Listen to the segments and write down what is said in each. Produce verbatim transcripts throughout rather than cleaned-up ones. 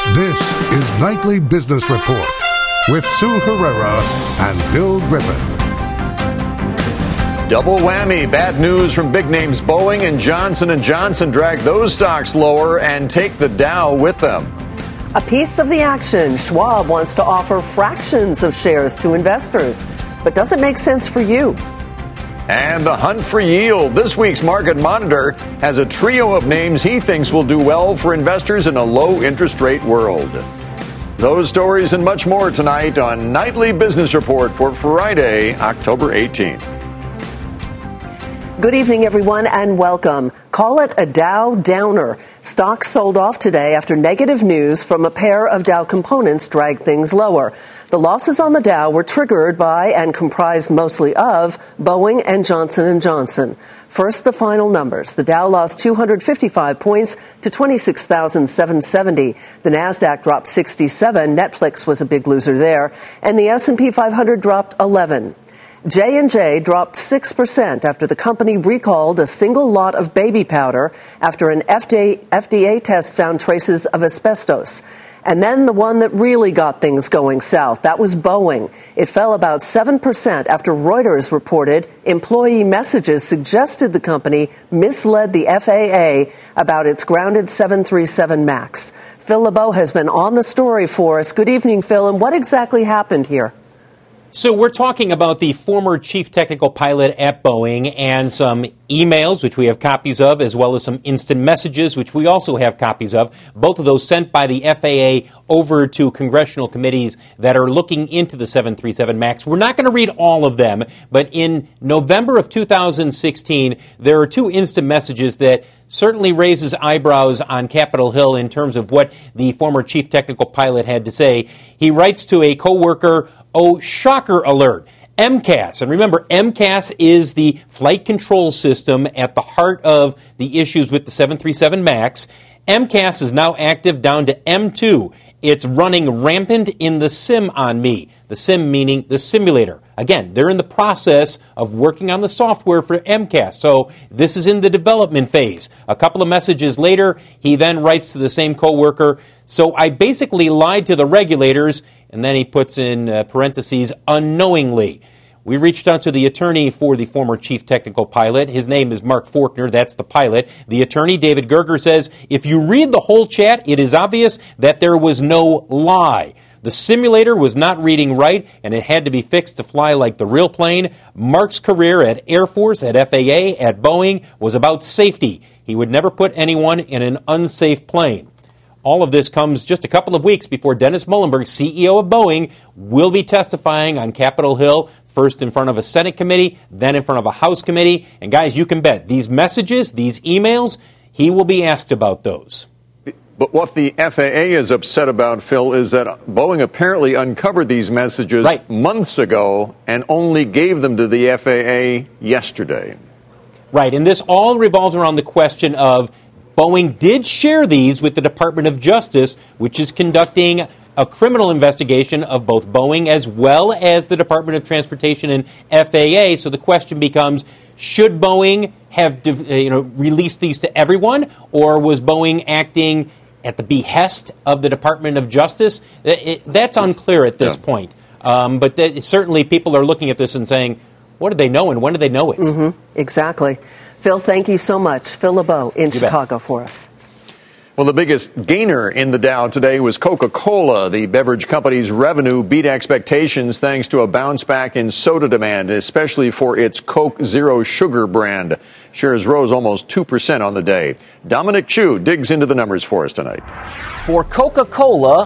This is Nightly Business Report with Sue Herrera and Bill Griffin. Double whammy. Bad news from big names Boeing and Johnson and Johnson drag those stocks lower and take the Dow with them. A piece of the action. Schwab wants to offer fractions of shares to investors, but does it make sense for you? And the hunt for yield. This week's Market Monitor has a trio of names he thinks will do well for investors in a low interest rate world. Those stories and much more tonight on Nightly Business Report for Friday, October eighteenth. Good evening, everyone, and welcome. Call it a Dow downer. Stocks sold off today after negative news from a pair of Dow components dragged things lower. The losses on the Dow were triggered by and comprised mostly of Boeing and Johnson and Johnson. First, the final numbers. The Dow lost two hundred fifty-five points to twenty-six thousand seven hundred seventy. The Nasdaq dropped sixty-seven. Netflix was a big loser there. And the S and P five hundred dropped eleven. J and J dropped six percent after the company recalled a single lot of baby powder after an F D A test found traces of asbestos. And then the one that really got things going south, that was Boeing. It fell about seven percent after Reuters reported employee messages suggested the company misled the F A A about its grounded seven thirty-seven MAX. Phil LeBeau has been on the story for us. Good evening, Phil. And what exactly happened here? So we're talking about the former chief technical pilot at Boeing and some emails, which we have copies of, as well as some instant messages, which we also have copies of. Both of those sent by the F A A over to congressional committees that are looking into the seven thirty-seven MAX. We're not going to read all of them, but in November of two thousand sixteen, there are two instant messages that certainly raises eyebrows on Capitol Hill in terms of what the former chief technical pilot had to say. He writes to a coworker, "Oh, shocker alert. M C A S." And remember, M C A S is the flight control system at the heart of the issues with the seven thirty-seven MAX. M C A S is now active down to M two. It's running rampant in the sim on me. The sim meaning the simulator. Again, they're in the process of working on the software for M C A S. So this is in the development phase. A couple of messages later, he then writes to the same coworker, "So I basically lied to the regulators," and then he puts in uh, parentheses, "unknowingly." We reached out to the attorney for the former chief technical pilot. His name is Mark Faulkner. That's the pilot. The attorney, David Gerger, says, if you read the whole chat, it is obvious that there was no lie. The simulator was not reading right, and it had to be fixed to fly like the real plane. Mark's career at Air Force, at F A A, at Boeing was about safety. He would never put anyone in an unsafe plane. All of this comes just a couple of weeks before Dennis Muhlenberg, C E O of Boeing, will be testifying on Capitol Hill, first in front of a Senate committee, then in front of a House committee. And guys, you can bet, these messages, these emails, he will be asked about those. But what the F A A is upset about, Phil, is that Boeing apparently uncovered these messages right. months ago and only gave them to the F A A yesterday. Right, and this all revolves around the question of Boeing did share these with the Department of Justice, which is conducting a criminal investigation of both Boeing as well as the Department of Transportation and F A A. So the question becomes, should Boeing have you know, released these to everyone, or was Boeing acting at the behest of the Department of Justice? It, it, that's unclear at this yeah. point. Um, but that, certainly people are looking at this and saying, what did they know and when did they know it? Mm-hmm. Exactly. Phil, thank you so much. Phil LeBeau in you Chicago bet. For us. Well, the biggest gainer in the Dow today was Coca-Cola. The beverage company's revenue beat expectations thanks to a bounce back in soda demand, especially for its Coke Zero Sugar brand. Shares rose almost two percent on the day. Dominic Chu digs into the numbers for us tonight. For Coca-Cola,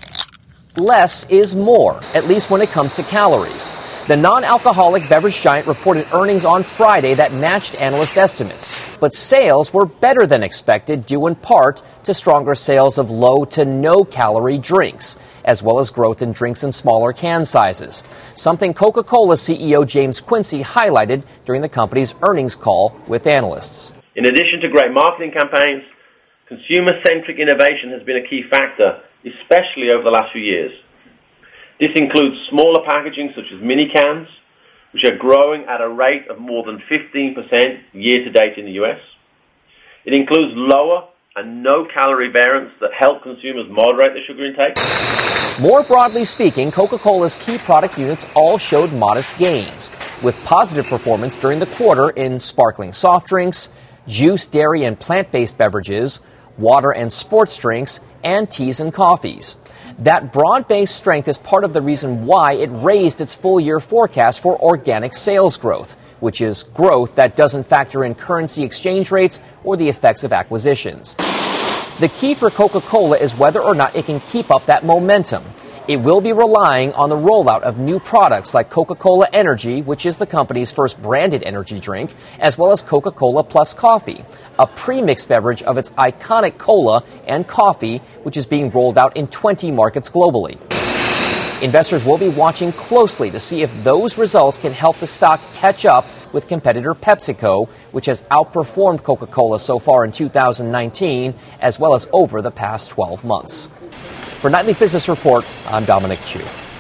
less is more, at least when it comes to calories. The non-alcoholic beverage giant reported earnings on Friday that matched analyst estimates. But sales were better than expected, due in part to stronger sales of low to no-calorie drinks, as well as growth in drinks in smaller can sizes. Something Coca-Cola C E O James Quincey highlighted during the company's earnings call with analysts. In addition to great marketing campaigns, consumer-centric innovation has been a key factor, especially over the last few years. This includes smaller packaging such as mini cans, which are growing at a rate of more than fifteen percent year to date in the U S. It includes lower and no calorie variants that help consumers moderate their sugar intake. More broadly speaking, Coca-Cola's key product units all showed modest gains, with positive performance during the quarter in sparkling soft drinks, juice, dairy, and plant-based beverages, water and sports drinks, and teas and coffees. That broad-based strength is part of the reason why it raised its full-year forecast for organic sales growth, which is growth that doesn't factor in currency exchange rates or the effects of acquisitions. The key for Coca-Cola is whether or not it can keep up that momentum. It will be relying on the rollout of new products like Coca-Cola Energy, which is the company's first branded energy drink, as well as Coca-Cola Plus Coffee, a pre-mixed beverage of its iconic cola and coffee, which is being rolled out in twenty markets globally. Investors will be watching closely to see if those results can help the stock catch up with competitor PepsiCo, which has outperformed Coca-Cola so far in two thousand nineteen, as well as over the past twelve months. For Nightly Business Report, I'm Dominic Chu.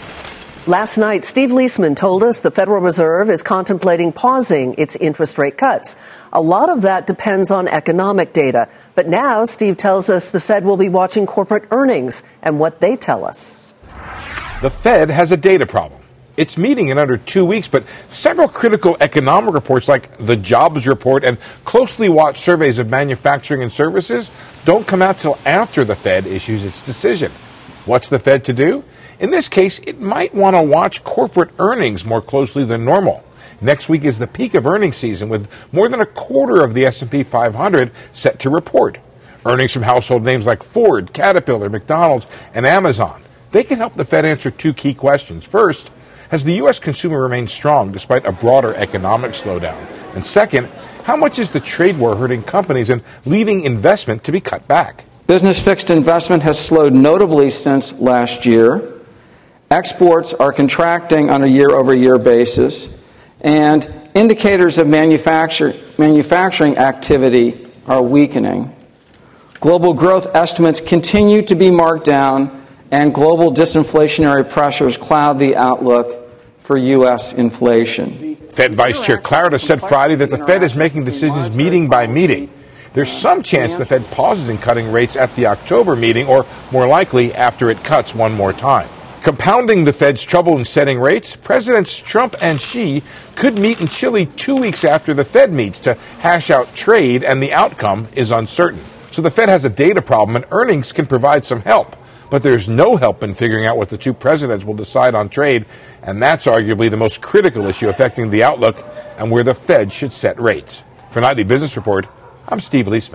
Last night, Steve Leisman told us the Federal Reserve is contemplating pausing its interest rate cuts. A lot of that depends on economic data. But now, Steve tells us the Fed will be watching corporate earnings and what they tell us. The Fed has a data problem. It's meeting in under two weeks, but several critical economic reports like the jobs report and closely watched surveys of manufacturing and services don't come out till after the Fed issues its decision. What's the Fed to do? In this case, it might want to watch corporate earnings more closely than normal. Next week is the peak of earnings season, with more than a quarter of the S and P five hundred set to report. Earnings from household names like Ford, Caterpillar, McDonald's, and Amazon. They can help the Fed answer two key questions. First, has the U S consumer remained strong despite a broader economic slowdown? And second, how much is the trade war hurting companies and leading investment to be cut back? Business fixed investment has slowed notably since last year. Exports are contracting on a year-over-year basis, and indicators of manufacture, manufacturing activity are weakening. Global growth estimates continue to be marked down, and global disinflationary pressures cloud the outlook for U S inflation. Fed Vice Chair Clarida said Friday that the Fed is making decisions meeting by meeting. There's some chance the Fed pauses in cutting rates at the October meeting, or more likely after it cuts one more time. Compounding the Fed's trouble in setting rates, Presidents Trump and Xi could meet in Chile two weeks after the Fed meets to hash out trade, and the outcome is uncertain. So the Fed has a data problem, and earnings can provide some help. But there's no help in figuring out what the two presidents will decide on trade, and that's arguably the most critical issue affecting the outlook and where the Fed should set rates. For Nightly Business Report, I'm Steve Leisman.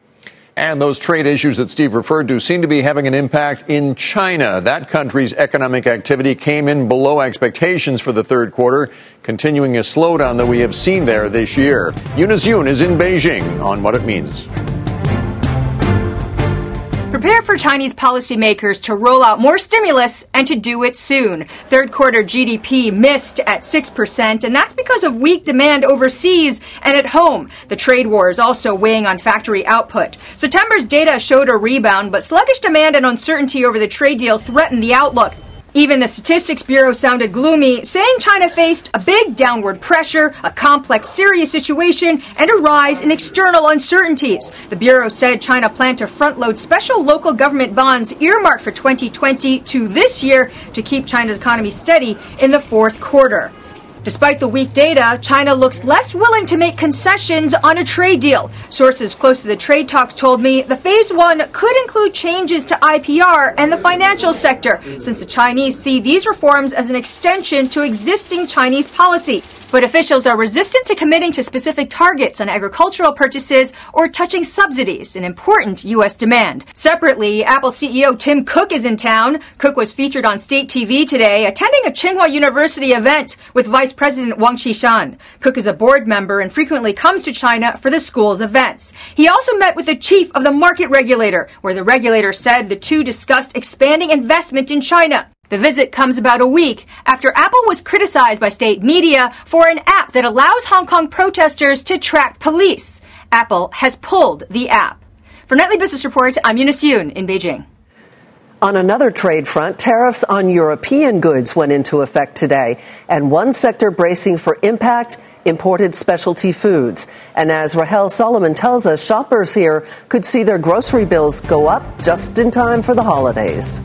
And those trade issues that Steve referred to seem to be having an impact in China. That country's economic activity came in below expectations for the third quarter, continuing a slowdown that we have seen there this year. Eunice Yoon is in Beijing on what it means. Prepare for Chinese policymakers to roll out more stimulus and to do it soon. Third quarter G D P missed at six percent, and that's because of weak demand overseas and at home. The trade war is also weighing on factory output. September's data showed a rebound, but sluggish demand and uncertainty over the trade deal threatened the outlook. Even the Statistics Bureau sounded gloomy, saying China faced a big downward pressure, a complex, serious situation, and a rise in external uncertainties. The Bureau said China planned to front-load special local government bonds earmarked for twenty twenty to this year to keep China's economy steady in the fourth quarter. Despite the weak data, China looks less willing to make concessions on a trade deal. Sources close to the trade talks told me the phase one could include changes to I P R and the financial sector, since the Chinese see these reforms as an extension to existing Chinese policy. But officials are resistant to committing to specific targets on agricultural purchases or touching subsidies, an important U S demand. Separately, Apple C E O Tim Cook is in town. Cook was featured on state T V today, attending a Tsinghua University event with Vice President Wang Qishan. Cook is a board member and frequently comes to China for the school's events. He also met with the chief of the market regulator, where the regulator said the two discussed expanding investment in China. The visit comes about a week after Apple was criticized by state media for an app that allows Hong Kong protesters to track police. Apple has pulled the app. For Nightly Business Report, I'm Eunice Yoon in Beijing. On another trade front, tariffs on European goods went into effect today, and one sector bracing for impact, imported specialty foods. And as Rahel Solomon tells us, shoppers here could see their grocery bills go up just in time for the holidays.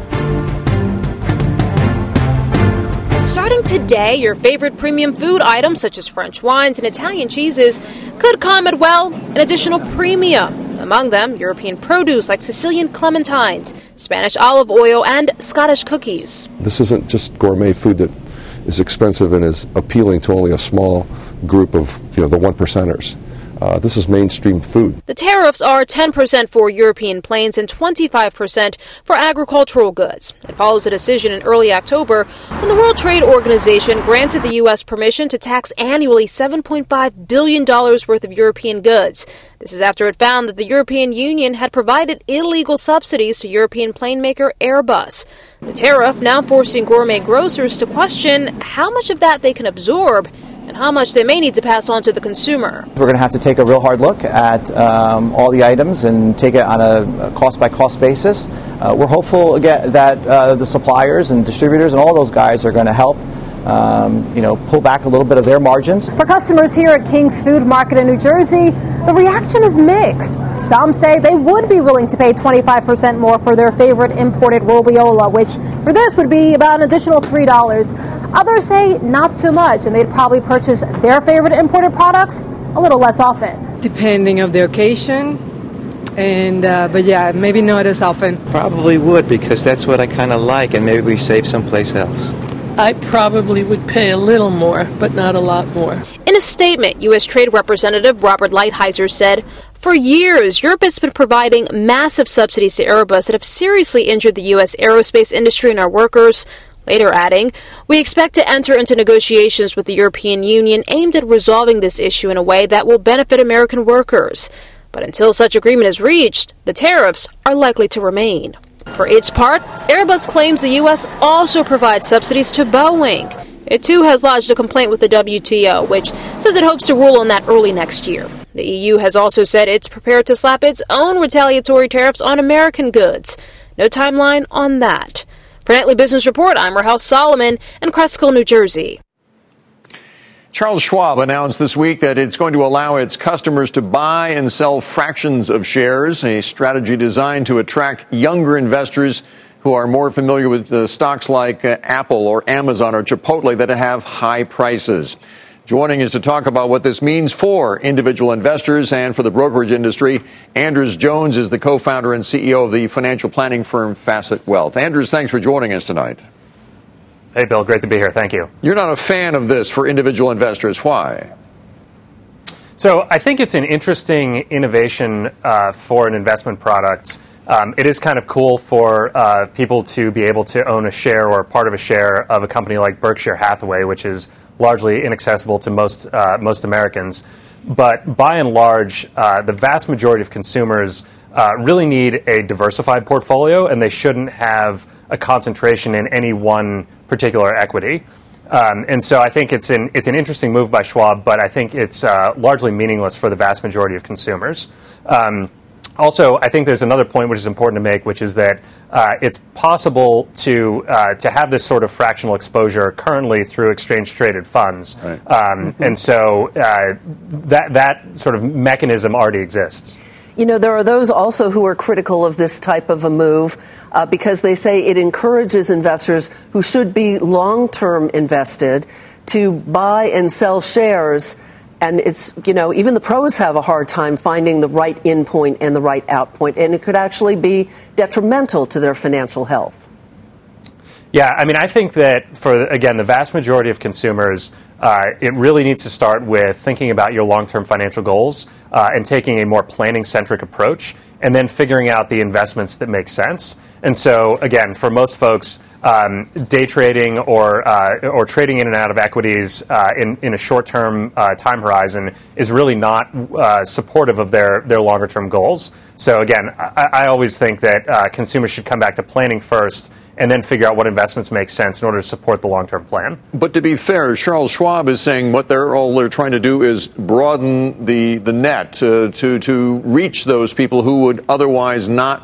Starting today, your favorite premium food items such as French wines and Italian cheeses could come at, well, an additional premium. Among them, European produce like Sicilian clementines, Spanish olive oil, and Scottish cookies. This isn't just gourmet food that is expensive and is appealing to only a small group of, you know, the one percenters. Uh, this is mainstream food. The tariffs are ten percent for European planes and twenty-five percent for agricultural goods. It follows a decision in early October when the World Trade Organization granted the U S permission to tax annually seven point five billion dollars worth of European goods. This is after it found that the European Union had provided illegal subsidies to European plane maker Airbus. The tariff now forcing gourmet grocers to question how much of that they can absorb and how much they may need to pass on to the consumer. We're going to have to take a real hard look at um, all the items and take it on a cost-by-cost basis. Uh, we're hopeful again, that uh, the suppliers and distributors and all those guys are going to help Um, you know, pull back a little bit of their margins. For customers here at King's Food Market in New Jersey, the reaction is mixed. Some say they would be willing to pay twenty-five percent more for their favorite imported roviola, which for this would be about an additional three dollars. Others say not so much, and they'd probably purchase their favorite imported products a little less often. Depending on the occasion, and uh, but yeah, maybe not as often. Probably would, because that's what I kind of like, and maybe we save someplace else. I probably would pay a little more, but not a lot more. In a statement, U S Trade Representative Robert Lighthizer said, for years, Europe has been providing massive subsidies to Airbus that have seriously injured the U S aerospace industry and our workers. Later adding, we expect to enter into negotiations with the European Union aimed at resolving this issue in a way that will benefit American workers. But until such agreement is reached, the tariffs are likely to remain. For its part, Airbus claims the U S also provides subsidies to Boeing. It too has lodged a complaint with the W T O, which says it hopes to rule on that early next year. The E U has also said it's prepared to slap its own retaliatory tariffs on American goods. No timeline on that. For Nightly Business Report, I'm Rahel Solomon in Cresskill, New Jersey. Charles Schwab announced this week that it's going to allow its customers to buy and sell fractions of shares, a strategy designed to attract younger investors who are more familiar with uh, stocks like uh, Apple or Amazon or Chipotle that have high prices. Joining us to talk about what this means for individual investors and for the brokerage industry, Anders Jones is the co-founder and C E O of the financial planning firm Facet Wealth. Anders, thanks for joining us tonight. Hey, Bill. Great to be here. Thank you. You're not a fan of this for individual investors. Why? So I think it's an interesting innovation uh, for an investment product. Um, it is kind of cool for uh, people to be able to own a share or part of a share of a company like Berkshire Hathaway, which is largely inaccessible to most uh, most Americans. But by and large, uh, the vast majority of consumers uh, really need a diversified portfolio, and they shouldn't have a concentration in any one particular equity. Um, and so I think it's an it's an interesting move by Schwab, but I think it's uh, largely meaningless for the vast majority of consumers. Um, also, I think there's another point which is important to make, which is that uh, it's possible to uh, to have this sort of fractional exposure currently through exchange-traded funds. Right. Um, mm-hmm. And so uh, that that sort of mechanism already exists. You know, there are those also who are critical of this type of a move uh, because they say it encourages investors who should be long-term invested to buy and sell shares. And it's, you know, even the pros have a hard time finding the right in point and the right out point, and it could actually be detrimental to their financial health. Yeah, I mean, I think that for, again, the vast majority of consumers, uh, it really needs to start with thinking about your long-term financial goals uh, and taking a more planning-centric approach, and then figuring out the investments that make sense. And so, again, for most folks, um, day trading or uh, or trading in and out of equities uh, in, in a short-term uh, time horizon is really not uh, supportive of their, their longer-term goals. So, again, I, I always think that uh, consumers should come back to planning first and then figure out what investments make sense in order to support the long-term plan. But to be fair, Charles Schwab is saying what they're all they're trying to do is broaden the, the net uh, to, to reach those people who would otherwise not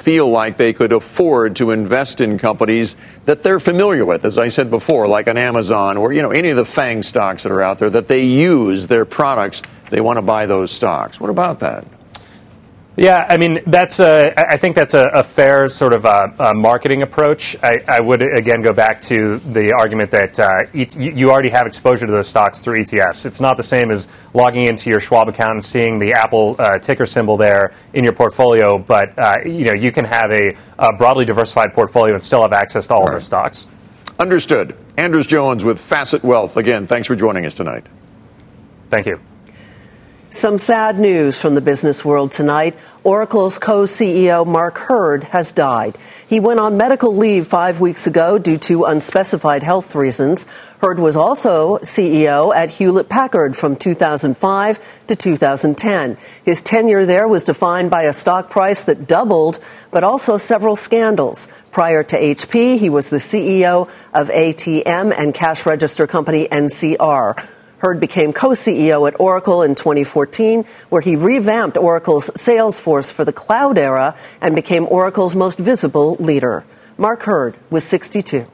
feel like they could afford to invest in companies that they're familiar with, as I said before, like an Amazon or, you know, any of the FANG stocks that are out there, that they use their products. They want to buy those stocks. What about that? Yeah, I mean, that's a, I think that's a, a fair sort of uh, uh, marketing approach. I, I would, again, go back to the argument that uh, it, you already have exposure to those stocks through E T Fs. It's not the same as logging into your Schwab account and seeing the Apple uh, ticker symbol there in your portfolio, but uh, you know, you can have a, a broadly diversified portfolio and still have access to all, all right. of those stocks. Understood. Anders Jones with Facet Wealth. Again, thanks for joining us tonight. Thank you. Some sad news from the business world tonight. Oracle's co-C E O Mark Hurd has died. He went on medical leave five weeks ago due to unspecified health reasons. Hurd was also C E O at Hewlett-Packard from two thousand five to two thousand ten. His tenure there was defined by a stock price that doubled, but also several scandals. Prior to H P, he was the C E O of A T M and cash register company N C R. Hurd became co-C E O at Oracle in twenty fourteen, where he revamped Oracle's sales force for the cloud era and became Oracle's most visible leader. Mark Hurd was sixty-two.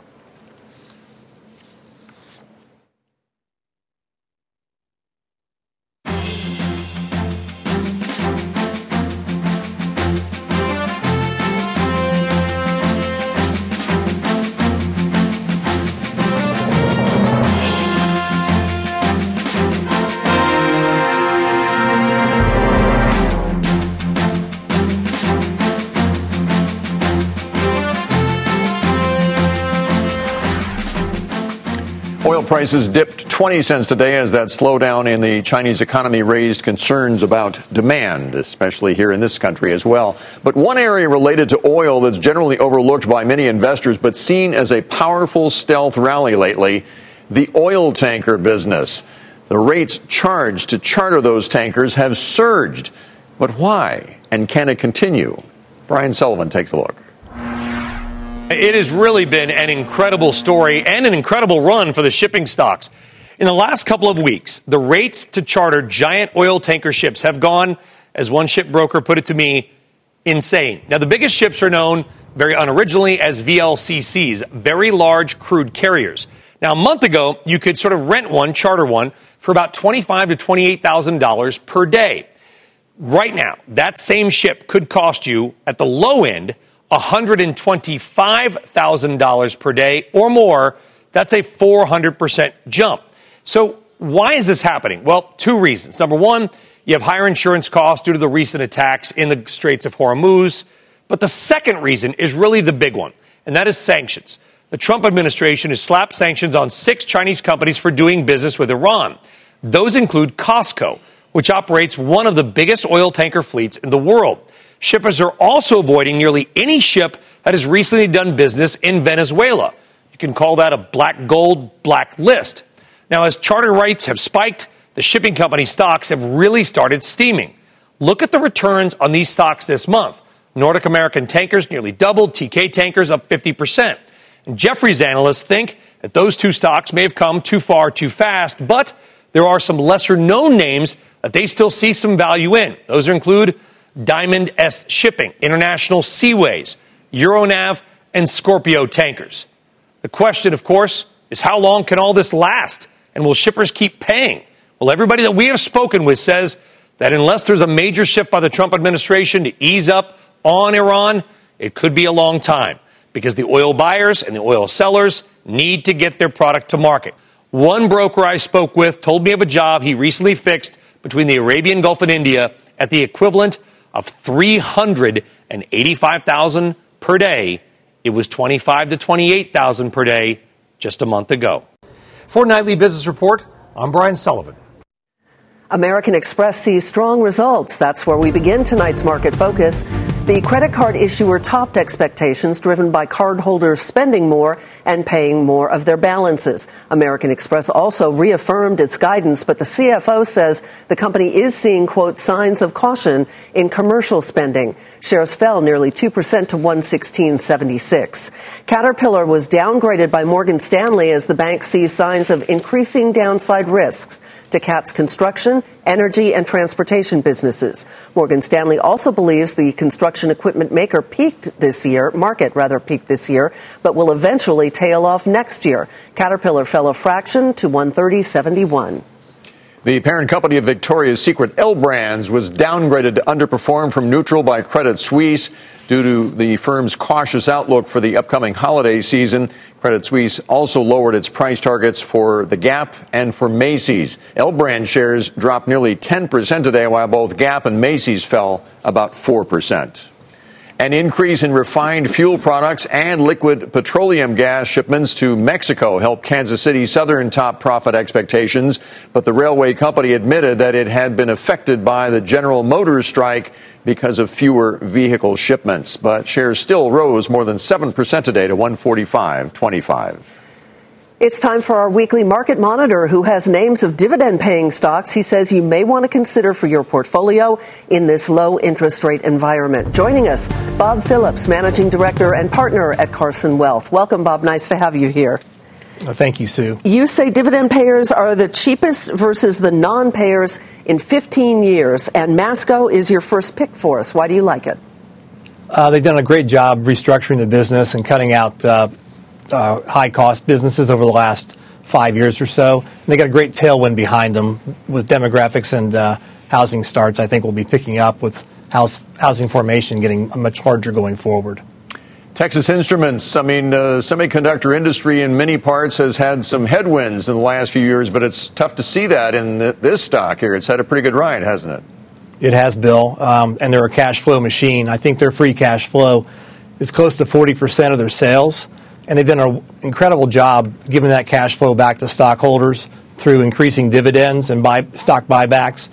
Oil prices dipped twenty cents today as that slowdown in the Chinese economy raised concerns about demand, especially here in this country as well. But one area related to oil that's generally overlooked by many investors but seen as a powerful stealth rally lately, the oil tanker business. The rates charged to charter those tankers have surged. But why? And can it continue? Brian Sullivan takes a look. It has really been an incredible story and an incredible run for the shipping stocks. In the last couple of weeks, the rates to charter giant oil tanker ships have gone, as one shipbroker put it to me, insane. Now, the biggest ships are known very unoriginally as V L C Cs, very large crude carriers. Now, a month ago, you could sort of rent one, charter one, for about twenty-five thousand to twenty-eight thousand dollars per day. Right now, that same ship could cost you, at the low end, one hundred twenty-five thousand dollars per day or more. That's a four hundred percent jump. So why is this happening? Well, two reasons. Number one, you have higher insurance costs due to the recent attacks in the Straits of Hormuz. But the second reason is really the big one, and that is sanctions. The Trump administration has slapped sanctions on six Chinese companies for doing business with Iran. Those include COSCO, which operates one of the biggest oil tanker fleets in the world. Shippers are also avoiding nearly any ship that has recently done business in Venezuela. You can call that a black gold black list. Now, as charter rates have spiked, the shipping company stocks have really started steaming. Look at the returns on these stocks this month. Nordic American Tankers nearly doubled, T K Tankers up fifty percent. And Jefferies analysts think that those two stocks may have come too far too fast, but there are some lesser-known names that they still see some value in. Those include Diamond S Shipping, International Seaways, Euronav, and Scorpio Tankers. The question, of course, is how long can all this last? And will shippers keep paying? Well, everybody that we have spoken with says that unless there's a major shift by the Trump administration to ease up on Iran, it could be a long time because the oil buyers and the oil sellers need to get their product to market. One broker I spoke with told me of a job he recently fixed between the Arabian Gulf and India at the equivalent of three hundred eighty-five thousand dollars per day. It was twenty-five thousand to twenty-eight thousand dollars per day just a month ago. For Nightly Business Report, I'm Brian Sullivan. American Express sees strong results. That's where we begin tonight's market focus. The credit card issuer topped expectations driven by cardholders spending more and paying more of their balances. American Express also reaffirmed its guidance, but the C F O says the company is seeing, quote, signs of caution in commercial spending. Shares fell nearly two percent to one sixteen seventy-six. Caterpillar was downgraded by Morgan Stanley as the bank sees signs of increasing downside risks to Cat's construction energy, and transportation businesses. Morgan Stanley also believes the construction equipment maker peaked this year, market rather peaked this year, but will eventually tail off next year. Caterpillar fell a fraction to one thirty seventy-one. The parent company of Victoria's Secret, L Brands, was downgraded to underperform from neutral by Credit Suisse due to the firm's cautious outlook for the upcoming holiday season. Credit Suisse also lowered its price targets for the Gap and for Macy's. L Brands shares dropped nearly ten percent today, while both Gap and Macy's fell about four percent. An increase in refined fuel products and liquid petroleum gas shipments to Mexico helped Kansas City Southern top profit expectations, but the railway company admitted that it had been affected by the General Motors strike because of fewer vehicle shipments. But shares still rose more than seven percent today to one forty-five twenty-five. It's time for our weekly market monitor, who has names of dividend-paying stocks he says you may want to consider for your portfolio in this low interest rate environment. Joining us, Bob Phillips, Managing Director and Partner at Carson Wealth. Welcome, Bob. Nice to have you here. Uh, thank you, Sue. You say dividend payers are the cheapest versus the non-payers in fifteen years, and Masco is your first pick for us. Why do you like it? Uh, they've done a great job restructuring the business and cutting out uh, Uh, high-cost businesses over the last five years or so. And they got a great tailwind behind them with demographics and uh, housing starts. I think we'll be picking up with house housing formation getting much larger going forward. Texas Instruments, I mean, the semiconductor industry in many parts has had some headwinds in the last few years, but it's tough to see that in the, this stock here. It's had a pretty good ride, hasn't it? It has, Bill, um, and they're a cash flow machine. I think their free cash flow is close to forty percent of their sales. And they've done an incredible job giving that cash flow back to stockholders through increasing dividends and buy, stock buybacks.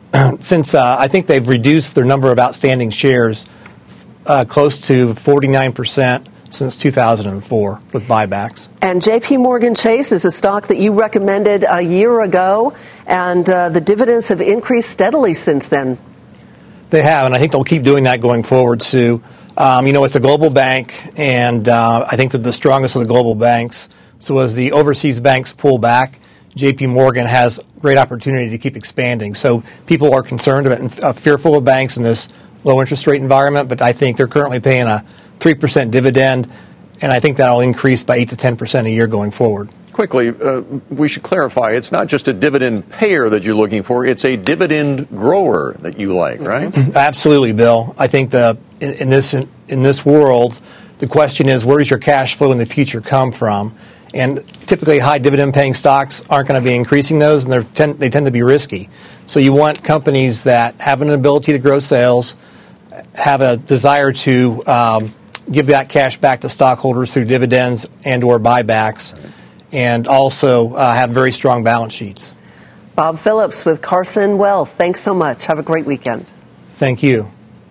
Since uh, I think they've reduced their number of outstanding shares uh, close to forty-nine percent since two thousand four with buybacks. And J P Morgan Chase is a stock that you recommended a year ago, and uh, the dividends have increased steadily since then. They have, and I think they'll keep doing that going forward, Sue. Um, you know, it's a global bank, and uh, I think they're the strongest of the global banks. So as the overseas banks pull back, J P Morgan has great opportunity to keep expanding. So people are concerned about and uh, fearful of banks in this low interest rate environment, but I think they're currently paying a three percent dividend, and I think that'll increase by eight to ten percent a year going forward. Quickly, uh, we should clarify, it's not just a dividend payer that you're looking for, it's a dividend grower that you like, right? Absolutely, Bill. I think the in, in this in, in this world, the question is, where does your cash flow in the future come from? And typically, high dividend-paying stocks aren't going to be increasing those, and tend, they tend to be risky. So you want companies that have an ability to grow sales, have a desire to um, give that cash back to stockholders through dividends and or buybacks, and also uh, have very strong balance sheets. Bob Phillips with Carson Wealth. Thanks so much. Have a great weekend. Thank you.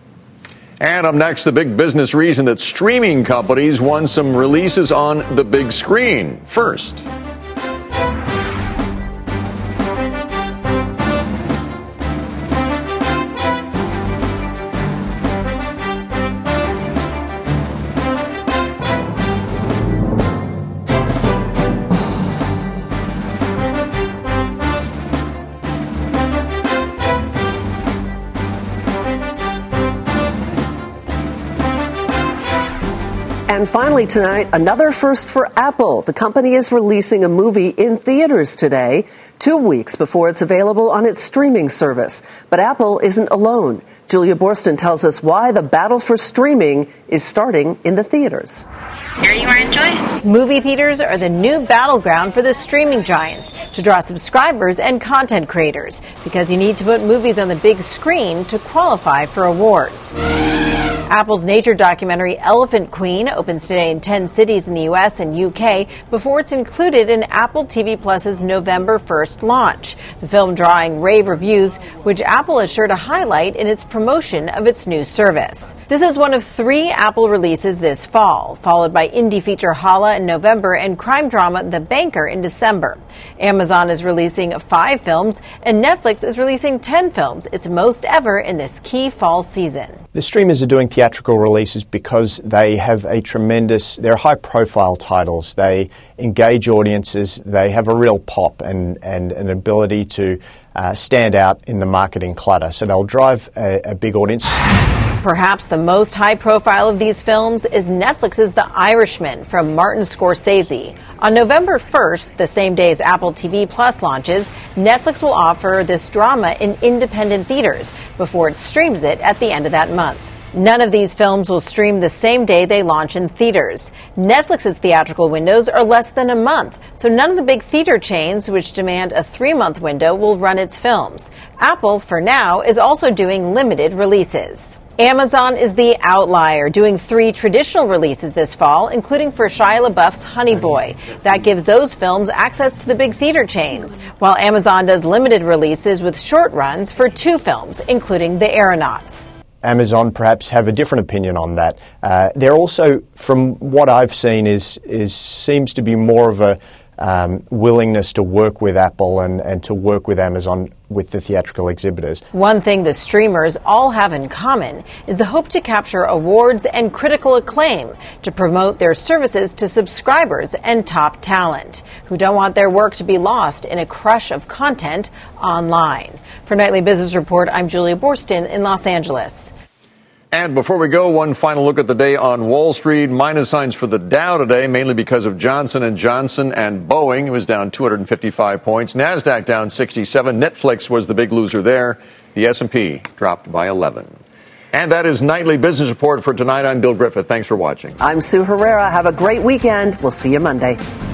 And up next, the big business reason that streaming companies want some releases on the big screen. First. And finally tonight, another first for Apple. The company is releasing a movie in theaters today, two weeks before it's available on its streaming service. But Apple isn't alone. Julia Borston tells us why the battle for streaming is starting in the theaters. Here you are, enjoy. Movie theaters are the new battleground for the streaming giants to draw subscribers and content creators, because you need to put movies on the big screen to qualify for awards. Apple's nature documentary Elephant Queen opens today in ten cities in the U S and U K before it's included in Apple T V Plus's November first launch. The film drawing rave reviews, which Apple is sure to highlight in its promotion of its new service. This is one of three Apple releases this fall, followed by indie feature Hala in November and crime drama The Banker in December. Amazon is releasing five films, and Netflix is releasing ten films, its most ever in this key fall season. The streamers are doing theatrical releases because they have a tremendous, they're high-profile titles. They engage audiences. They have a real pop and, and an ability to uh, stand out in the marketing clutter. So they'll drive a, a big audience. Perhaps the most high profile of these films is Netflix's The Irishman from Martin Scorsese. On November first, the same day as Apple T V Plus launches, Netflix will offer this drama in independent theaters before it streams it at the end of that month. None of these films will stream the same day they launch in theaters. Netflix's theatrical windows are less than a month, so none of the big theater chains, which demand a three-month window, will run its films. Apple, for now, is also doing limited releases. Amazon is the outlier, doing three traditional releases this fall, including for Shia LaBeouf's Honey Boy. That gives those films access to the big theater chains, while Amazon does limited releases with short runs for two films, including The Aeronauts. Amazon perhaps have a different opinion on that. Uh, they're also, from what I've seen, is is seems to be more of a um, willingness to work with Apple and, and to work with Amazon with the theatrical exhibitors. One thing the streamers all have in common is the hope to capture awards and critical acclaim to promote their services to subscribers and top talent who don't want their work to be lost in a crush of content online. For Nightly Business Report, I'm Julia Borston in Los Angeles. And before we go, one final look at the day on Wall Street. Minus signs for the Dow today, mainly because of Johnson and Johnson and Boeing. It was down two hundred fifty-five points. NASDAQ down sixty-seven. Netflix was the big loser there. The S and P dropped by eleven. And that is Nightly Business Report for tonight. I'm Bill Griffith. Thanks for watching. I'm Sue Herrera. Have a great weekend. We'll see you Monday.